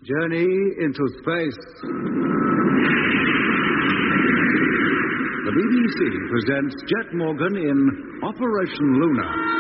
Journey into space. The BBC presents Jet Morgan in Operation Luna.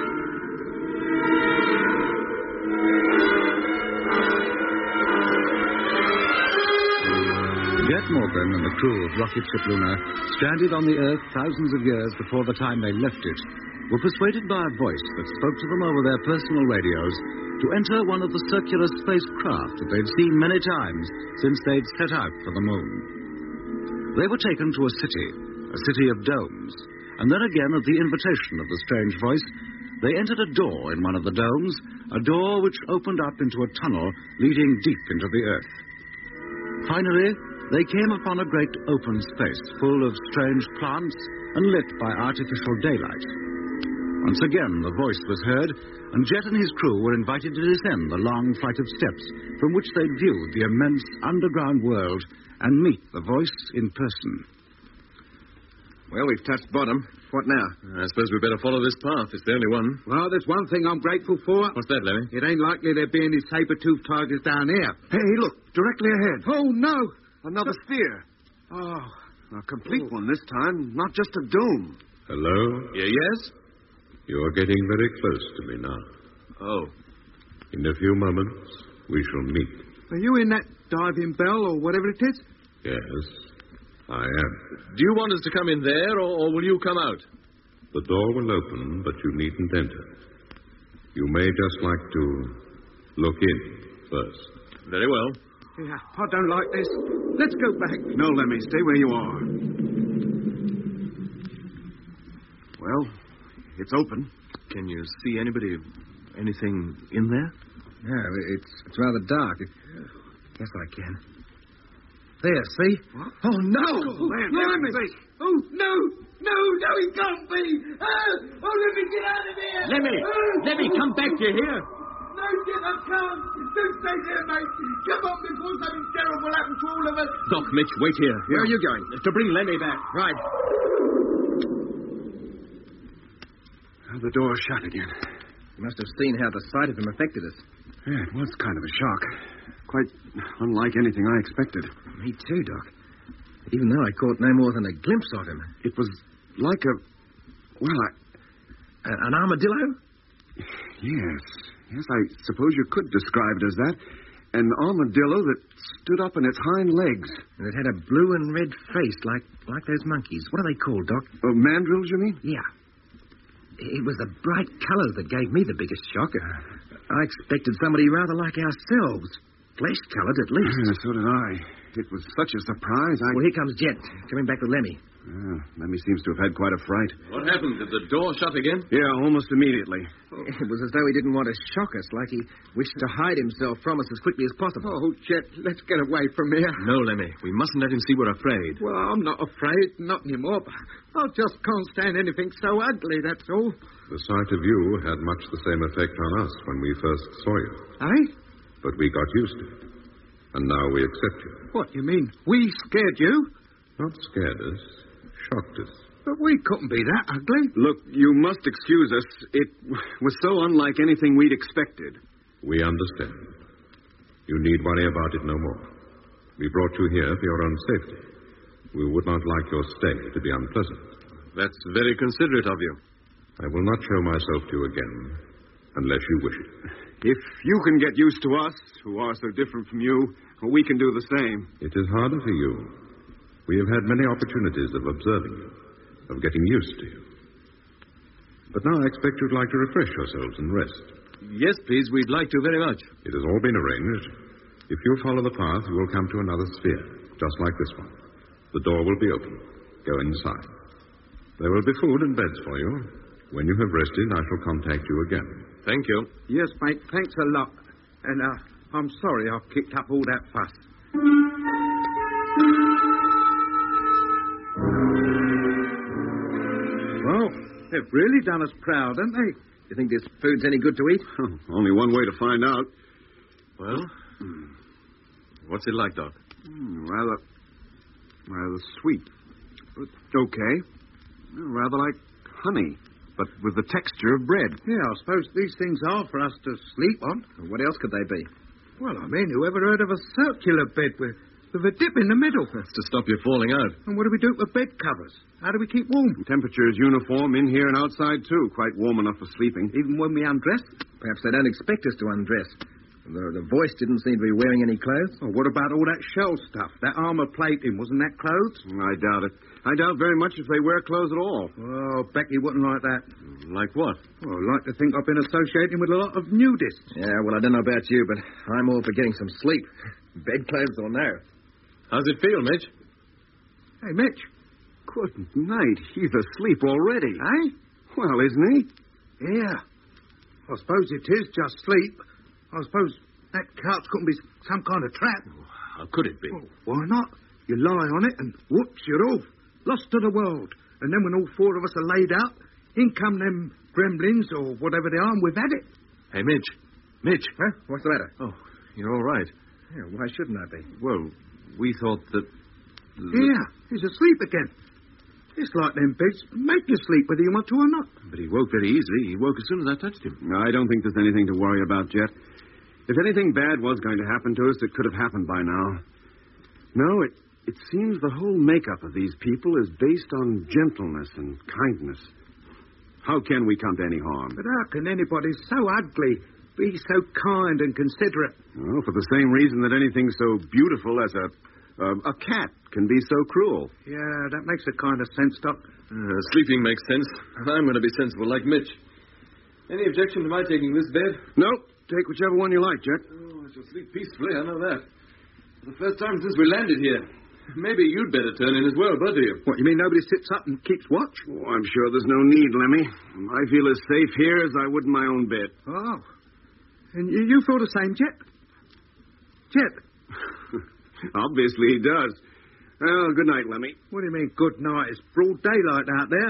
Jet Morgan and the crew of rocket ship Luna, stranded on the Earth thousands of years before the time they left it, were persuaded by a voice that spoke to them over their personal radios to enter one of the circular spacecraft that they'd seen many times since they'd set out for the moon. They were taken to a city of domes, and then again at the invitation of the strange voice, they entered a door in one of the domes, a door which opened up into a tunnel leading deep into the Earth. Finally, they came upon a great open space full of strange plants and lit by artificial daylight. Once again, the voice was heard, and Jet and his crew were invited to descend the long flight of steps from which they'd viewed the immense underground world and meet the voice in person. Well, we've touched bottom. What now? I suppose we'd better follow this path. It's the only one. Well, there's one thing I'm grateful for. What's that, Lemmy? It ain't likely there'd be any saber-toothed tigers down here. Hey, look, directly ahead. Oh, no. Another sphere. Oh, a complete one this time, not just a dome. Hello? Yes? You're getting very close to me now. Oh. In a few moments, we shall meet. Are you in that diving bell or whatever it is? Yes, I am. Do you want us to come in there, or will you come out? The door will open, but you needn't enter. You may just like to look in first. Very well. Yeah, I don't like this. Let's go back. No, Lemmy, stay where you are. Well, it's open. Can you see anything in there? Yeah, it's rather dark. Yes, I can. There, see? What? Oh, no! Lemmy! Oh, no, he can't be! Oh, let me get out of here! Lemmy, come back, you hear? No, Jim, I can't. Don't stay there, mate. Come on before something terrible happens to all of us. Doc, Mitch, wait here. Where are you going? To bring Lemmy back. Right. The door's shut again. You must have seen how the sight of him affected us. Yeah, it was kind of a shock. Quite unlike anything I expected. Me too, Doc. Even though I caught no more than a glimpse of him. It was like An armadillo? Yes, I suppose you could describe it as that. An armadillo that stood up on its hind legs. And it had a blue and red face like those monkeys. What are they called, Doc? Mandrills, you mean? Yeah. It was the bright colours that gave me the biggest shock. I expected somebody rather like ourselves. Flesh-coloured, at least. Yeah, so did I. It was such a surprise, Well, here comes Jet, coming back with Lemmy. Lemmy seems to have had quite a fright. What happened? Did the door shut again? Yeah, almost immediately. It was as though he didn't want to shock us, like he wished to hide himself from us as quickly as possible. Oh, Jet, let's get away from here. No, Lemmy. We mustn't let him see we're afraid. Well, I'm not afraid, not anymore. I just can't stand anything so ugly, that's all. The sight of you had much the same effect on us when we first saw you. Eh? But we got used to it. And now we accept you. What, you mean we scared you? Not scared us, shocked us. But we couldn't be that ugly. Look, you must excuse us. It was so unlike anything we'd expected. We understand. You need worry about it no more. We brought you here for your own safety. We would not like your stay to be unpleasant. That's very considerate of you. I will not show myself to you again, unless you wish it. If you can get used to us, who are so different from you, we can do the same. It is harder for you. We have had many opportunities of observing you, of getting used to you. But now I expect you'd like to refresh yourselves and rest. Yes, please. We'd like to very much. It has all been arranged. If you follow the path, you will come to another sphere, just like this one. The door will be open. Go inside. There will be food and beds for you. When you have rested, I shall contact you again. Thank you. Yes, mate, thanks a lot. And I'm sorry I've kicked up all that fuss. Well, they've really done us proud, haven't they? You think this food's any good to eat? Only one way to find out. Well, what's it like, Doc? Rather sweet. But okay. Rather like honey, but with the texture of bread. Yeah, I suppose these things are for us to sleep on. What else could they be? Well, I mean, whoever heard of a circular bed with a dip in the middle? That's to stop you falling out. And what do we do with bed covers? How do we keep warm? The temperature is uniform in here and outside, too. Quite warm enough for sleeping. Even when we undress? Perhaps they don't expect us to undress. The voice didn't seem to be wearing any clothes. Oh, what about all that shell stuff? That armor plating, wasn't that clothes? I doubt it. I doubt very much if they wear clothes at all. Oh, Becky wouldn't like that. Like what? Well, I'd like to think I've been associating with a lot of nudists. Yeah, well, I don't know about you, but I'm all for getting some sleep. Bedclothes or no. How's it feel, Mitch? Hey, Mitch. Good night. He's asleep already. Eh? Well, isn't he? Yeah. I suppose it is just sleep. I suppose that couch couldn't be some kind of trap. How could it be? Well, why not? You lie on it and whoops, you're off. Lost to the world. And then when all four of us are laid out, in come them gremlins or whatever they are, and we've had it. Hey, Mitch. Mitch. Huh? What's the matter? Oh, you're all right. Yeah, why shouldn't I be? Well, we thought that... Yeah, he's asleep again. It's like them beds make you sleep whether you want to or not. But he woke very easily. He woke as soon as I touched him. No, I don't think there's anything to worry about, Jet. If anything bad was going to happen to us, it could have happened by now. No, it seems the whole makeup of these people is based on gentleness and kindness. How can we come to any harm? But how can anybody so ugly be so kind and considerate? Well, for the same reason that anything so beautiful as a cat can be so cruel. Yeah, that makes a kind of sense, Doc. Sleeping makes sense. I'm going to be sensible like Mitch. Any objection to my taking this bed? No, take whichever one you like, Jet. Oh, I shall sleep peacefully, I know that. For the first time since we landed here. Maybe you'd better turn in as well, both of you. What, you mean nobody sits up and keeps watch? Oh, I'm sure there's no need, Lemmy. I feel as safe here as I would in my own bed. Oh. And you feel the same, Jet? Jet? Obviously he does. Well, good night, Lemmy. What do you mean, good night? It's broad daylight out there.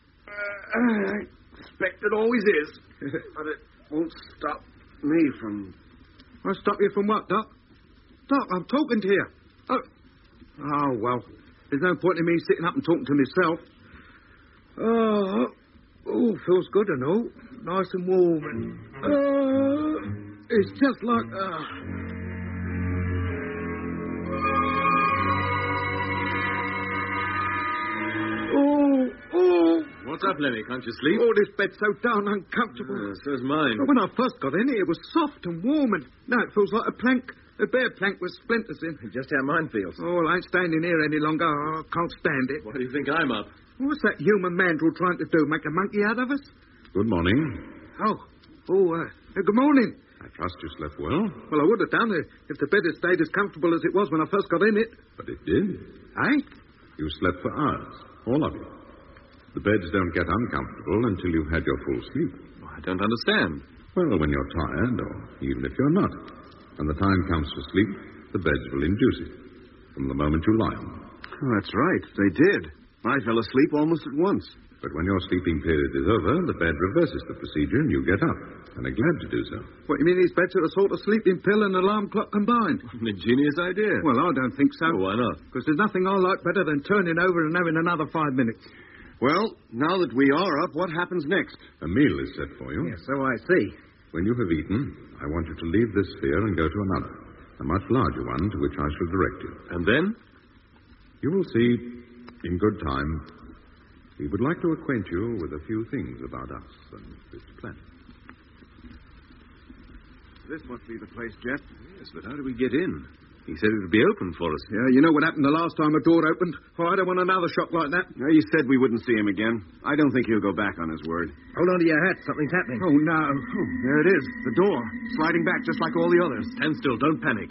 I expect it always is. But it won't stop me from... I'll stop you from what, Doc? Doc, I'm talking to you. Oh, well. There's no point in me sitting up and talking to myself. Oh, feels good and all. Nice and warm. And, it's just like... What's up, Lemmy? Can't you sleep? Oh, this bed's so darn uncomfortable. So's mine. But when I first got in it was soft and warm, and now it feels like a plank. A bare plank with splinters in. Just how mine feels. Oh, well, I ain't standing here any longer. I can't stand it. Why do you think I'm up? What's that human mandrill trying to do? Make a monkey out of us? Good morning. Good morning. I trust you slept well. Well, I would have done it if the bed had stayed as comfortable as it was when I first got in it. But it did. Eh? You slept for hours, all of you. The beds don't get uncomfortable until you've had your full sleep. I don't understand. Well, when you're tired, or even if you're not, when the time comes for sleep, the beds will induce it from the moment you lie on them. Oh, that's right. They did. I fell asleep almost at once. But when your sleeping period is over, the bed reverses the procedure and you get up, and are glad to do so. What, you mean these beds are a sort of sleeping pill and alarm clock combined? An ingenious idea. Well, I don't think so. Oh, why not? Because there's nothing I like better than turning over and having another 5 minutes. Well, now that we are up, what happens next? A meal is set for you. Yes, so I see. When you have eaten, I want you to leave this sphere and go to another, a much larger one to which I shall direct you. And then? You will see, in good time, we would like to acquaint you with a few things about us and this planet. This must be the place, Jet. Yes, but how do we get in? He said it would be open for us. Yeah, you know what happened the last time a door opened? Oh, I don't want another shock like that. No, you said we wouldn't see him again. I don't think he'll go back on his word. Hold on to your hat. Something's happening. Oh, no. Oh, there it is. The door. Sliding back just like all the others. Stand still. Don't panic.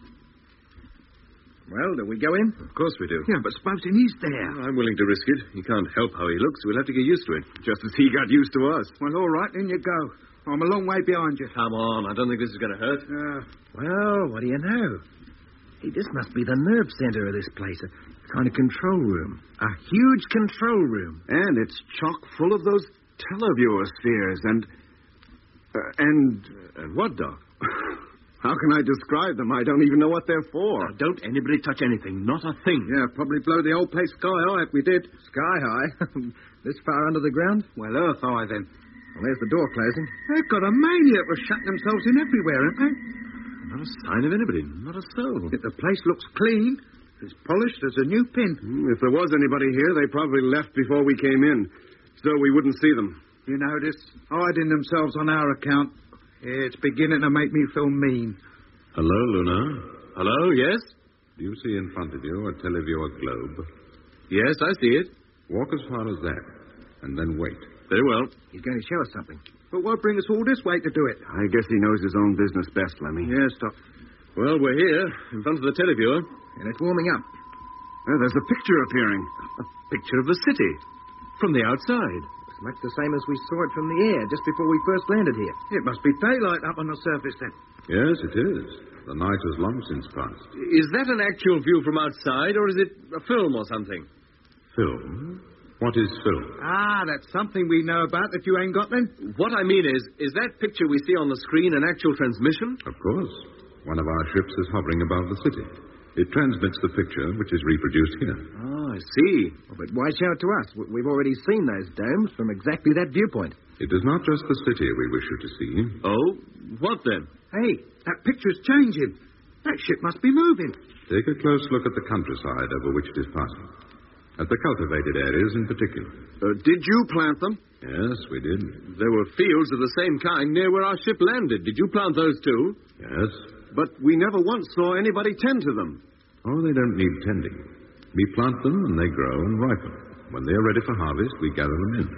Well, do we go in? Of course we do. Yeah, but supposing he's there. I'm willing to risk it. He can't help how he looks. We'll have to get used to it. Just as he got used to us. Well, all right, in you go. I'm a long way behind you. Come on. I don't think this is going to hurt. Well, what do you know? Hey, this must be the nerve center of this place. A kind of control room. A huge control room. And it's chock full of those televiewer spheres and what, Doc? How can I describe them? I don't even know what they're for. Now, don't anybody touch anything. Not a thing. Yeah, probably blow the whole place sky high if we did. Sky high? This far under the ground? Well, earth high, then. Well, there's the door closing. They've got a mania for shutting themselves in everywhere, haven't they? Not a sign of anybody. Not a soul. Yet the place looks clean. As polished as a new pin. If there was anybody here, they probably left before we came in, so we wouldn't see them. You notice? Hiding themselves on our account. It's beginning to make me feel mean. Hello, Luna. Hello, yes? Do you see in front of you a televiewer globe? Yes, I see it. Walk as far as that, and then wait. Very well. He's going to show us something. But what brings us all this way to do it? I guess he knows his own business best, Lemmy. Yes, Doc. Well, we're here, in front of the televiewer. And it's warming up. There's a picture appearing. A picture of the city. From the outside. It's much the same as we saw it from the air just before we first landed here. It must be daylight up on the surface then. Yes, it is. The night has long since passed. Is that an actual view from outside, or is it a film or something? Film? What is film? Ah, that's something we know about that you ain't got then? What I mean is that picture we see on the screen an actual transmission? Of course. One of our ships is hovering above the city. It transmits the picture, which is reproduced here. Oh, I see. Oh, but why show it to us? We've already seen those domes from exactly that viewpoint. It is not just the city we wish you to see. Oh? What then? Hey, that picture's changing. That ship must be moving. Take a close look at the countryside over which it is passing. At the cultivated areas in particular. Did you plant them? Yes, we did. There were fields of the same kind near where our ship landed. Did you plant those too? Yes. But we never once saw anybody tend to them. Oh, they don't need tending. We plant them and they grow and ripen. When they are ready for harvest, we gather them in.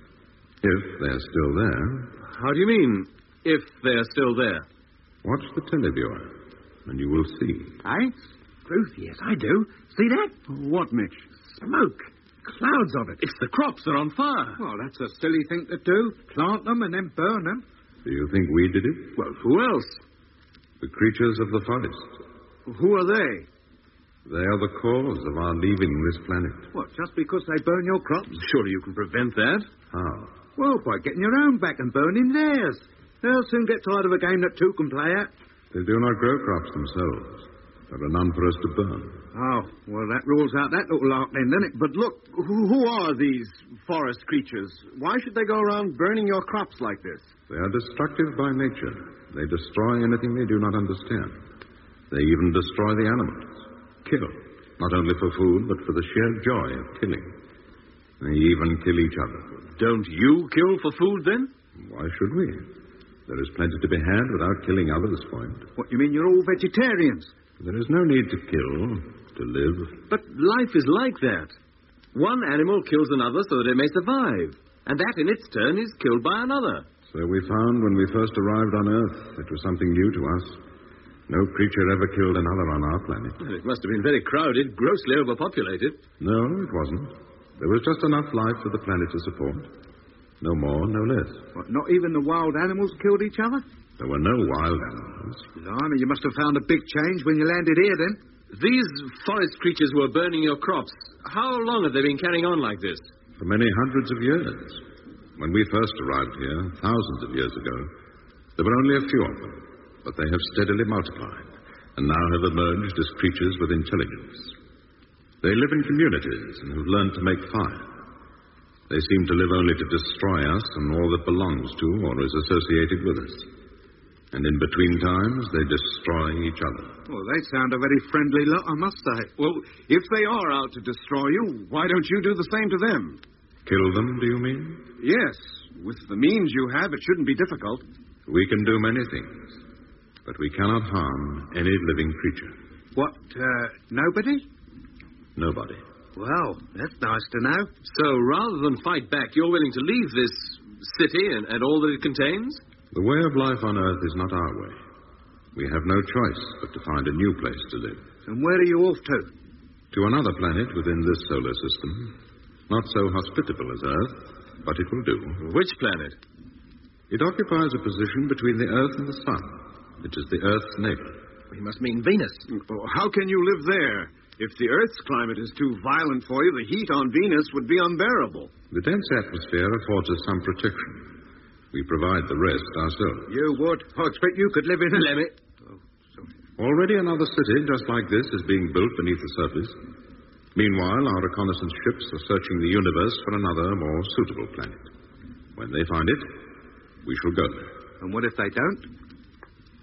If they're still there. How do you mean, if they're still there? Watch the televiewer, and you will see. Eh? Truth, yes, I do. See that? What, Mitch? Smoke. Clouds of it. It's the crops that are on fire. Well, that's a silly thing to do. Plant them and then burn them. Do you think we did it? Well, who else? The creatures of the forest. Who are they? They are the cause of our leaving this planet. What, just because they burn your crops? Surely you can prevent that. How? Well, by getting your own back and burning theirs. They'll soon get tired of a game that two can play at. They do not grow crops themselves. There are none for us to burn. Oh, well, that rules out that little lark then, doesn't it? But look, who are these forest creatures? Why should they go around burning your crops like this? They are destructive by nature. They destroy anything they do not understand. They even destroy the animals. Kill. Not only for food, but for the sheer joy of killing. They even kill each other. Don't you kill for food, then? Why should we? There is plenty to be had without killing others for it. What, you mean you're all vegetarians? There is no need to kill to live. But life is like that. One animal kills another so that it may survive. And that, in its turn, is killed by another. So we found when we first arrived on Earth. It was something new to us. No creature ever killed another on our planet. Well, it must have been very crowded, grossly overpopulated. No, it wasn't. There was just enough life for the planet to support. No more, no less. What, not even the wild animals killed each other? There were no wild animals. Blimey, you must have found a big change when you landed here, then. These forest creatures were burning your crops. How long have they been carrying on like this? For many hundreds of years. When we first arrived here, thousands of years ago, there were only a few of them. But they have steadily multiplied, and now have emerged as creatures with intelligence. They live in communities and have learned to make fire. They seem to live only to destroy us and all that belongs to or is associated with us. And in between times, they destroy each other. Well, they sound a very friendly lot, I must say. Well, if they are out to destroy you, why don't you do the same to them? Kill them, do you mean? Yes. With the means you have, it shouldn't be difficult. We can do many things, but we cannot harm any living creature. What, nobody? Nobody. Well, that's nice to know. So rather than fight back, you're willing to leave this city and all that it contains? The way of life on Earth is not our way. We have no choice but to find a new place to live. And where are you off to? To another planet within this solar system. Not so hospitable as Earth, but it will do. Which planet? It occupies a position between the Earth and the Sun. It is the Earth's neighbor. You must mean Venus. How can you live there? If the Earth's climate is too violent for you, the heat on Venus would be unbearable. The dense atmosphere affords us some protection. We provide the rest ourselves. You would? I expect you could live in a... Let me. Already another city just like this is being built beneath the surface. Meanwhile, our reconnaissance ships are searching the universe for another, more suitable planet. When they find it, we shall go there. And what if they don't?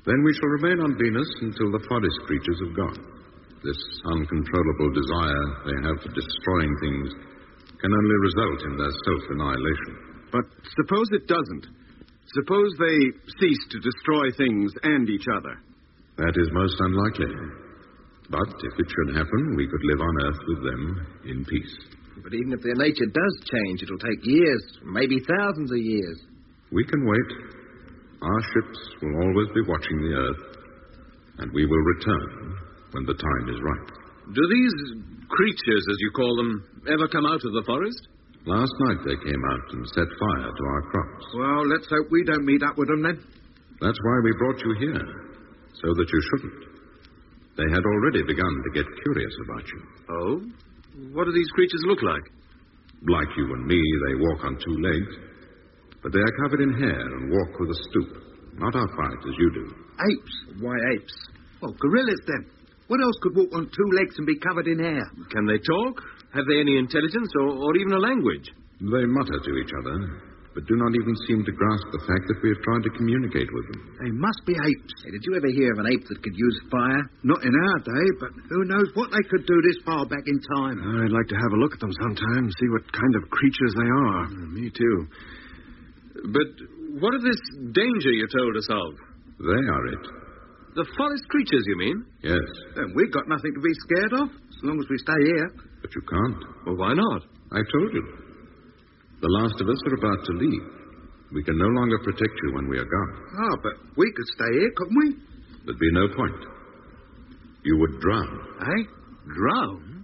Then we shall remain on Venus until the forest creatures have gone. This uncontrollable desire they have for destroying things can only result in their self-annihilation. But suppose it doesn't. Suppose they cease to destroy things and each other. That is most unlikely. But if it should happen, we could live on Earth with them in peace. But even if their nature does change, it'll take years, maybe thousands of years. We can wait. Our ships will always be watching the Earth, and we will return when the time is right. Do these creatures, as you call them, ever come out of the forest? Last night they came out and set fire to our crops. Well, let's hope we don't meet up with them then. That's why we brought you here, so that you shouldn't. They had already begun to get curious about you. Oh? What do these creatures look like? Like you and me, they walk on two legs, but they are covered in hair and walk with a stoop, not upright as you do. Apes. Why apes? Well, gorillas then. What else could walk on two legs and be covered in hair? Can they talk? Have they any intelligence or even a language? They mutter to each other, but do not even seem to grasp the fact that we have tried to communicate with them. They must be apes. Hey, did you ever hear of an ape that could use fire? Not in our day, but who knows what they could do this far back in time. I'd like to have a look at them sometime, see what kind of creatures they are. Me too. But what of this danger you told us of? They are it. The forest creatures, you mean? Yes, Then we've got nothing to be scared of, as long as we stay here. but you can't. Well, why not? I told you. The last of us are about to leave. We can no longer protect you when we are gone. Ah, but we could stay here, couldn't we? There'd be no point. You would drown. Eh? Drown?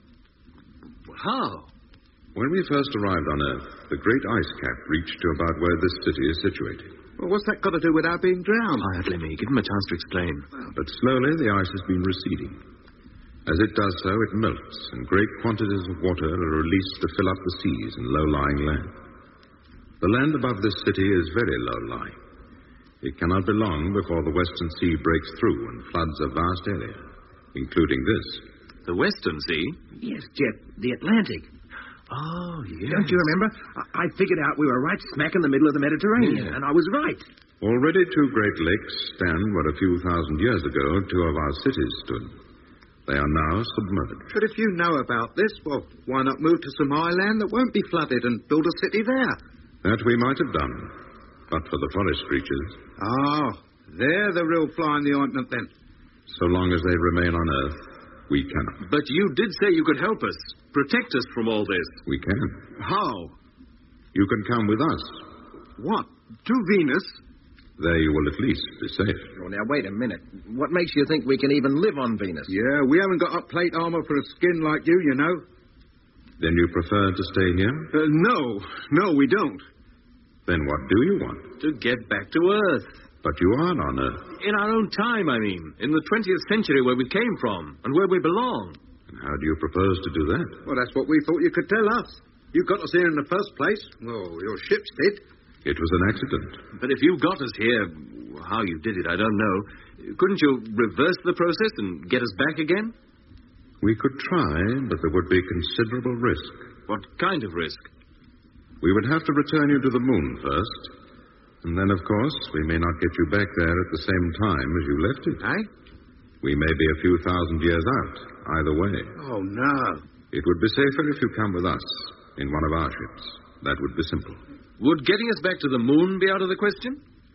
How? When we first arrived on Earth, the great ice cap reached to about where this city is situated. Well, what's that got to do with our being drowned? Quietly, me. Give him a chance to explain. But slowly the ice has been receding. As it does so, it melts, and great quantities of water are released to fill up the seas and low-lying land. The land above this city is very low-lying. It cannot be long before the Western Sea breaks through and floods a vast area, including this. The Western Sea? Yes, Jet, the Atlantic. Oh, yes. Don't you remember? I figured out we were right smack in the middle of the Mediterranean, and I was right. Already two great lakes stand where a few thousand years ago two of our cities stood. They are now submerged. But if you know about this, well, why not move to some island that won't be flooded and build a city there? That we might have done, but for the forest creatures. Ah, they're the real fly in the ointment then. So long as they remain on Earth, we cannot. But you did say you could help us, protect us from all this. We can. How? You can come with us. What? To Venus? There you will at least be safe. Oh, now, wait a minute. What makes you think we can even live on Venus? Yeah, we haven't got up plate armor for a skin like you know. Then you prefer to stay here? No, we don't. Then what do you want? To get back to Earth. But you are on Earth. In our own time, I mean. In the 20th century where we came from and where we belong. And how do you propose to do that? Well, that's what we thought you could tell us. You got us here in the first place. Well, your ships did. It was an accident. But if you got us here, how you did it, I don't know. Couldn't you reverse the process and get us back again? We could try, but there would be considerable risk. What kind of risk? We would have to return you to the moon first. And then, of course, we may not get you back there at the same time as you left it. Eh? We may be a few thousand years out, either way. Oh, no. It would be safer if you come with us in one of our ships. That would be simple. Would getting us back to the moon be out of the question?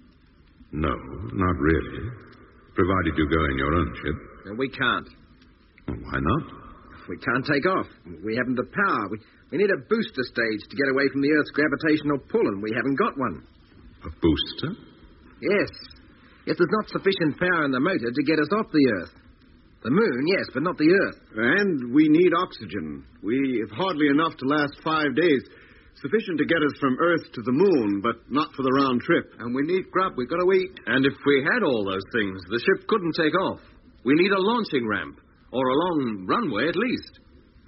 No, not really. Provided you go in your own ship. No, we can't. Well, why not? We can't take off. We haven't the power. We need a booster stage to get away from the Earth's gravitational pull, and we haven't got one. A booster? Yes. If there's not sufficient power in the motor to get us off the Earth. The moon, yes, but not the Earth. And we need oxygen. We have hardly enough to last 5 days. Sufficient to get us from Earth to the moon, but not for the round trip. And we need grub. We've got to eat. And if we had all those things, the ship couldn't take off. We need a launching ramp, or a long runway at least.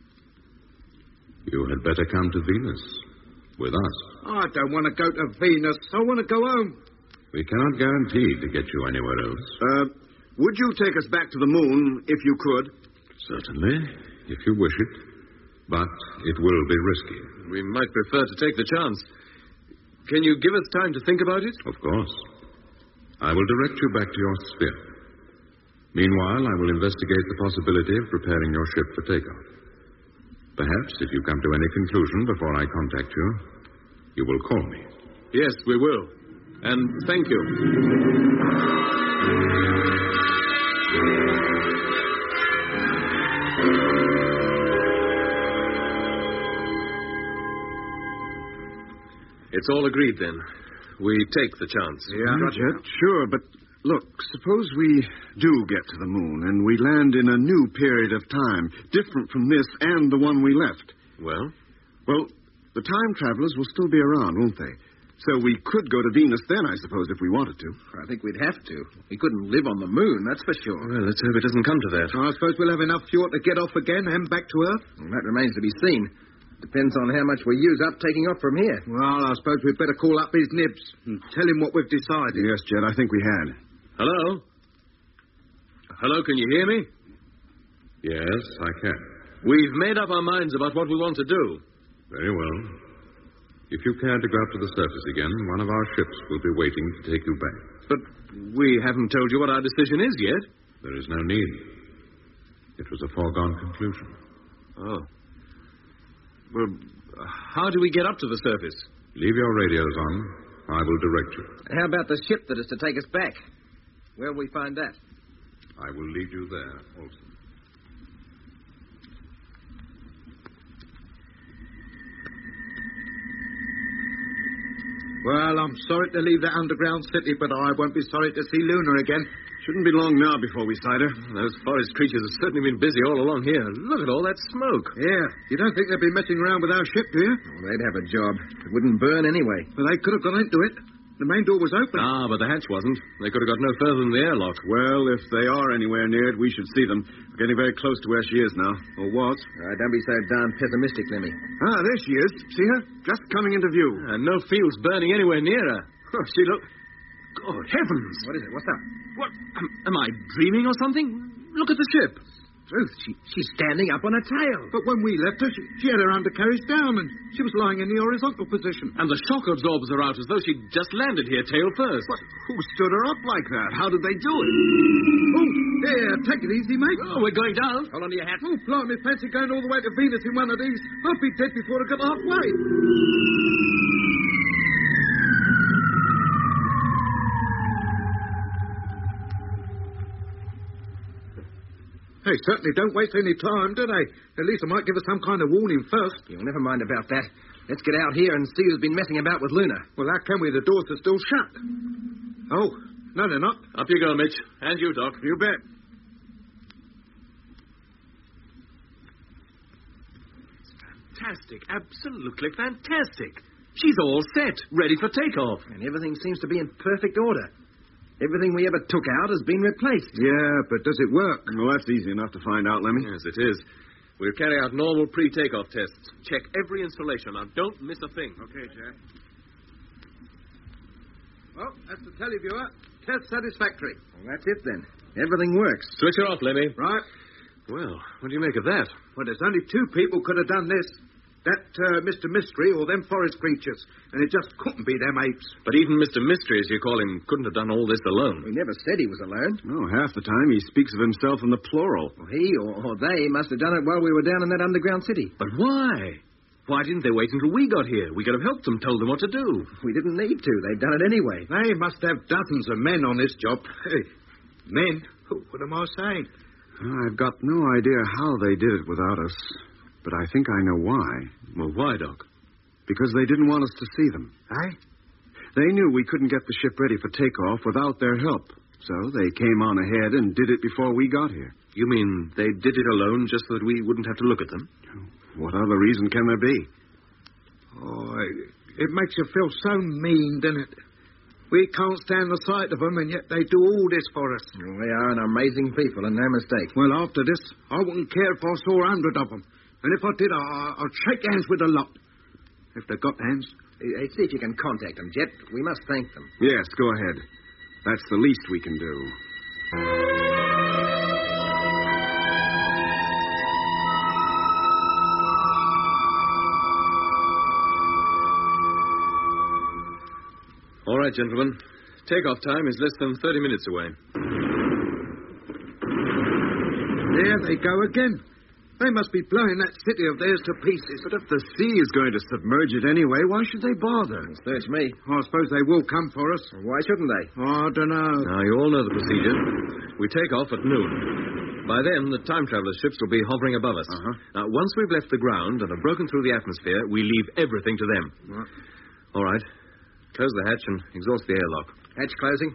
You had better come to Venus with us. I don't want to go to Venus. I want to go home. We cannot guarantee to get you anywhere else. Would you take us back to the moon if you could? Certainly, if you wish it. But it will be risky. We might prefer to take the chance. Can you give us time to think about it? Of course. I will direct you back to your sphere. Meanwhile, I will investigate the possibility of preparing your ship for takeoff. Perhaps, if you come to any conclusion before I contact you, you will call me. Yes, we will. And thank you. It's all agreed, then. We take the chance. Yeah, Jet, sure, but look, suppose we do get to the moon and we land in a new period of time, different from this and the one we left. Well? Well, the time travelers will still be around, won't they? So we could go to Venus then, I suppose, if we wanted to. I think we'd have to. We couldn't live on the moon, that's for sure. Well, let's hope it doesn't come to that. I suppose we'll have enough fuel to get off again and back to Earth. Well, that remains to be seen. Depends on how much we use up taking off from here. Well, I suppose we'd better call up his nibs and tell him what we've decided. Yes, Jet, I think we had. Hello? Hello, can you hear me? Yes, I can. We've made up our minds about what we want to do. Very well. If you care to go up to the surface again, one of our ships will be waiting to take you back. But we haven't told you what our decision is yet. There is no need. It was a foregone conclusion. Oh. Well, how do we get up to the surface? Leave your radios on. I will direct you. How about the ship that is to take us back? Where'll we find that? I will lead you there also. Well, I'm sorry to leave that underground city, but I won't be sorry to see Luna again. Shouldn't be long now before we sight her. Those forest creatures have certainly been busy all along here. Look at all that smoke. Yeah, you don't think they'd be messing around with our ship, do you? Well, they'd have a job. It wouldn't burn anyway. Well, they could have gone into it. The main door was open. Ah, but the hatch wasn't. They could have got no further than the airlock. Well, if they are anywhere near it, we should see them. We're getting very close to where she is now. Or was. Don't be so darn pessimistic, Lemmy. Ah, there she is. See her? Just coming into view. And no fields burning anywhere near her. Oh, she look... God, heavens. What is it? What's up? What? Am I dreaming or something? Look at the ship. Truth, she's standing up on a tail. But when we left her, she had her undercarriage down, and she was lying in the horizontal position. And the shock absorbers are out as though she'd just landed here tail first. What? Who stood her up like that? How did they do it? Oh, yeah, take it easy, mate. Oh, we're going down. Hold on to your hat. Oh, blimey, fancy going all the way to Venus in one of these. I'll be dead before I get halfway. They certainly don't waste any time, do they? At least they might give us some kind of warning first. You'll never mind about that. Let's get out here and see who's been messing about with Luna. Well, how can we? The doors are still shut. Oh, no, they're not. Up you go, Mitch. And you, Doc. You bet. Fantastic. Absolutely fantastic. She's all set, ready for takeoff. And everything seems to be in perfect order. Everything we ever took out has been replaced. Yeah, but does it work? Well, that's easy enough to find out, Lemmy. Yes, it is. We'll carry out normal pre-takeoff tests. Check every installation. Now, don't miss a thing. Okay, Jack. Well, that's the televiewer. Test satisfactory. Well, that's it then. Everything works. Switch her off, Lemmy. Right. Well, what do you make of that? Well, there's only two people could have done this. That Mr. Mystery or them forest creatures. And it just couldn't be them apes. But even Mr. Mystery, as you call him, couldn't have done all this alone. We never said he was alone. No, half the time he speaks of himself in the plural. Well, he or they must have done it while we were down in that underground city. But why? Why didn't they wait until we got here? We could have helped them, told them what to do. We didn't need to. They'd done it anyway. They must have dozens of men on this job. Hey, men? What am I saying? I've got no idea how they did it without us. But I think I know why. Well, why, Doc? Because they didn't want us to see them. Eh? They knew we couldn't get the ship ready for takeoff without their help. So they came on ahead and did it before we got here. You mean they did it alone just so that we wouldn't have to look at them? What other reason can there be? Oh, it makes you feel so mean, doesn't it? We can't stand the sight of them, and yet they do all this for us. Well, they are an amazing people, and no mistake. Well, after this, I wouldn't care if I saw 100 of them. And if I did, I'd shake hands with a lot. If they've got hands. Hey, see if you can contact them, Jet. We must thank them. Yes, go ahead. That's the least we can do. All right, gentlemen. Takeoff time is less than 30 minutes away. There they go again. They must be blowing that city of theirs to pieces. But if the sea is going to submerge it anyway, why should they bother? Search me. I suppose they will come for us. Why shouldn't they? I don't know. Now, you all know the procedure. We take off at noon. By then, the time traveler ships will be hovering above us. Now, once we've left the ground and have broken through the atmosphere, we leave everything to them. All right. Close the hatch and exhaust the airlock. Hatch closing.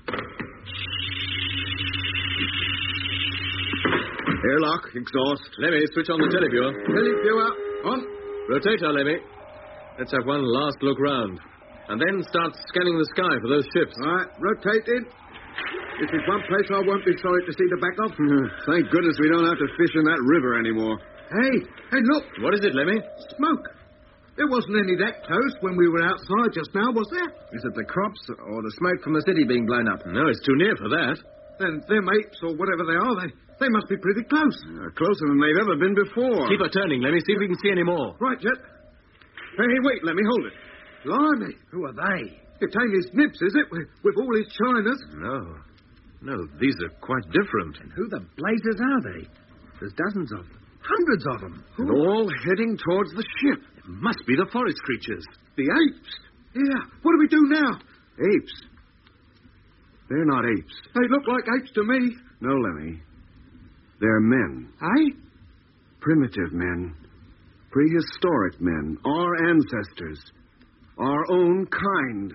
Airlock, exhaust. Lemmy, switch on the televiewer. Televiewer, on. Rotator, Lemmy. Let's have one last look round. And then start scanning the sky for those ships. All right, rotating. This is one place I won't be sorry to see the back of. Thank goodness we don't have to fish in that river anymore. Hey, look. What is it, Lemmy? Smoke. There wasn't any that close when we were outside just now, was there? Is it the crops or the smoke from the city being blown up? No, it's too near for that. Then them apes or whatever they are, they must be pretty close. Closer than they've ever been before. Keep her turning, Lemmy. See if we can see any more. Right, Jet. Hey, wait, let me hold it. Blimey. Who are they? It ain't his nips, is it? With all his chinas. No, these are quite different. And who the blazes are they? There's dozens of them. Hundreds of them. And all heading towards the ship. It must be the forest creatures. The apes. Yeah. What do we do now? Apes. They're not apes. They look like apes to me. No, Lemmy. They're men. Eh? Primitive men. Prehistoric men. Our ancestors. Our own kind.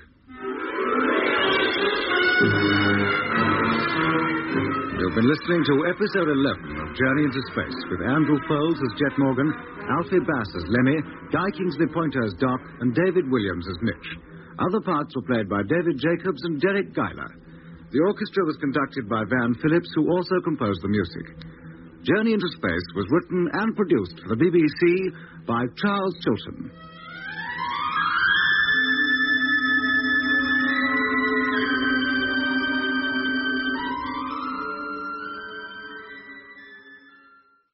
You've been listening to episode 11 of Journey into Space with Andrew Foles as Jet Morgan, Alfie Bass as Lemmy, Guy Kingsley Pointer as Doc, and David Williams as Mitch. Other parts were played by David Jacobs and Derek Geiler. The orchestra was conducted by Van Phillips, who also composed the music. Journey into Space was written and produced for the BBC by Charles Chilton.